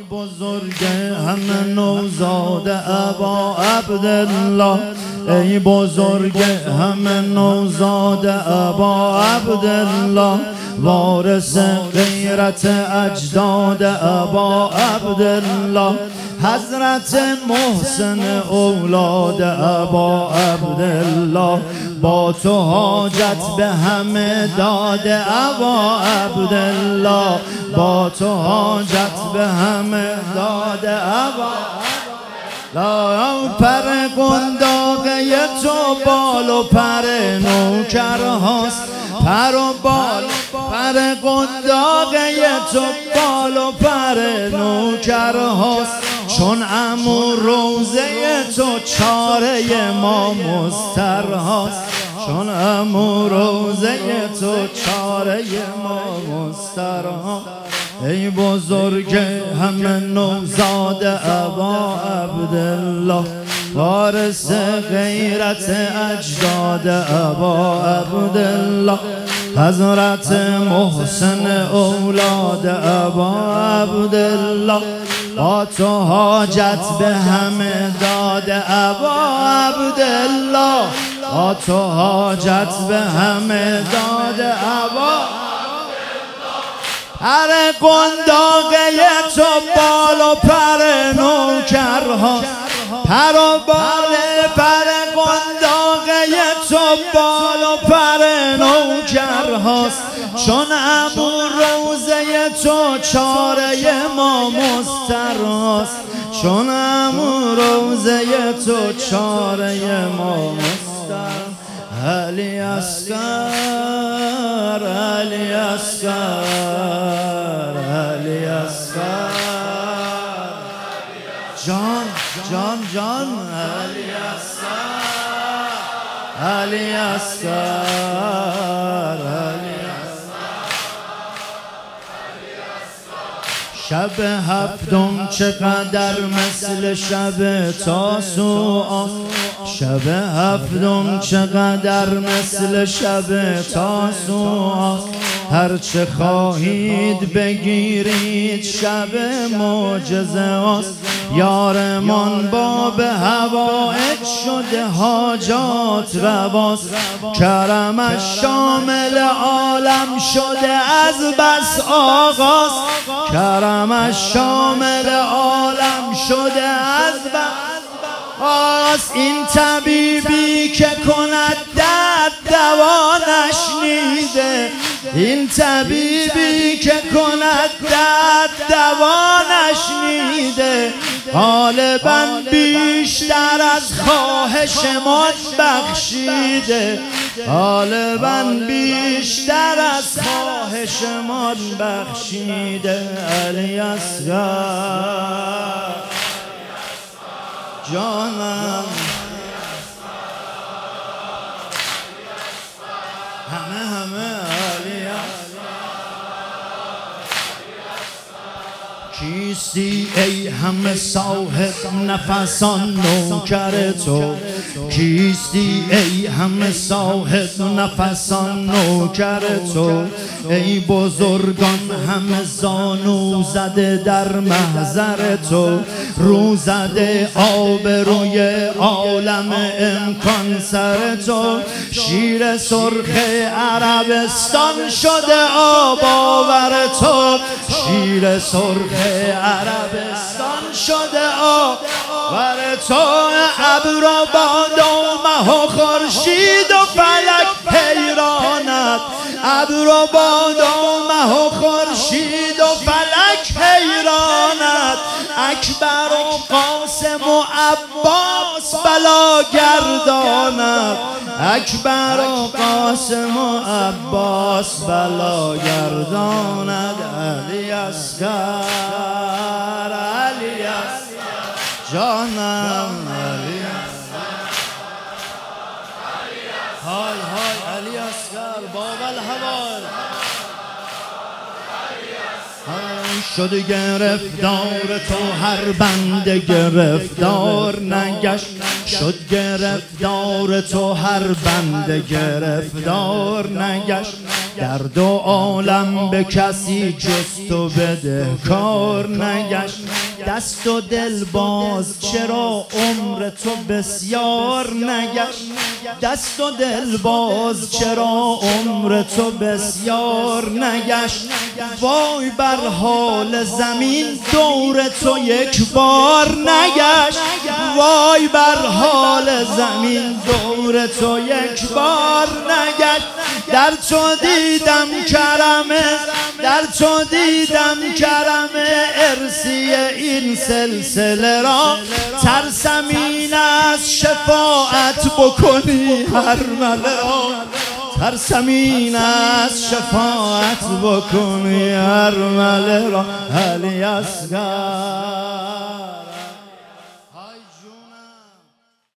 بزرگ همه نوزاد ابا عبدالله، ای بزرگ همه نوزاد ابا عبدالله، وارث غیرت اجداد ابا عبدالله، حضرت محسن اولاد ابا عبدالله، با تو حاجت به همه داد ابا عبدالله، با تو حاجت به همه داد ابا لا پر گنداغه تو بال و پر نوکر هاست، پر و بال پر گنداغه تو بال و پر نوکر هاست، چون عمو روزه تو چاره ما مستر هاست، چون عمو روزه تو چاره ما مستر هاست، ای بزرگ همه نوزاد ابا عبدالله، وارث غیرت اجداد ابا عبدالله، حضرت محسن اولاد ابا عبدالله، با تو حاجت به همه داد ابا عبدالله، با تو حاجت به همه داد ابا پر گنداغه تو بال و پر نوکر هاست، پر و بال پر گنداغه تو بال و پر نوکر هاست، چون عمو روزه تو چاره ما مستر هاست، چون عمو روزه تو چاره ما مستر. علی اصغر علی اصغر علی اصغر جان جان جان علی اصغر علی اصغر علی شب هفتم چقدر مثل شب تاسوعا، شب هفتم چقدر مثل شب تاسوعا، هرچه خواهید بگیرید شب معجزه است، یارمان باب حوائج شده حاجات رواست، کرمش شامل عالم شده از بس آغاز، کرمش شامل عالم شده از بس آغاز، این طبیبی که کند درد دوا نشنیده، این طبیبی که کند درد دوا نشنیده، غالباً بیشتر از خواهشمان بخشیده، غالباً بیشتر از خواهشمان بخشیده. علی اصغر جانم همه علی کیستی ای همه صاحب نفسان نوکر تو، کیستی ای همه صاحب نفسان نوکر تو، ای بزرگان همه زانو زده در محضر تو، رو زده آبروی عالم امکان سر تو، شیر سرخ عربستان شده آب آور تو، شیر سرخ عربستان شده آور تو، ابر و باد و مه و خورشید و فلک حیرانت، ابر و باد و مه و خورشید و فلک حیرانت، اکبر و قاسم و عباس بلا گرداند، اکبر و قاسم و عباس بلا گرداند. علی اصغر علی اصغر جانم علی های های علی اصغر باب الهوال شد گرفتار تو هر بنده گرفتار نگشت، شد گرفتار تو هر بنده گرفتار نگشت، در دو عالم به کسی جست و بده کار نگشت، دست و دل باز چرا عمر تو بسیار نگشت؟ دست و دل باز چرا عمر تو بسیار نگشت؟ وای بر حال زمین دور تو یک بار نگشت. وای بر حال زمین دور تو یک بار نگشت. در تو دیدم کرمه، در تو دیدم کرمه ارثی این سلسله را. ترسم این از شفاعت بکنی هر مله را. ترسم این از شفاعت بکنی هر مله را. علی اصغر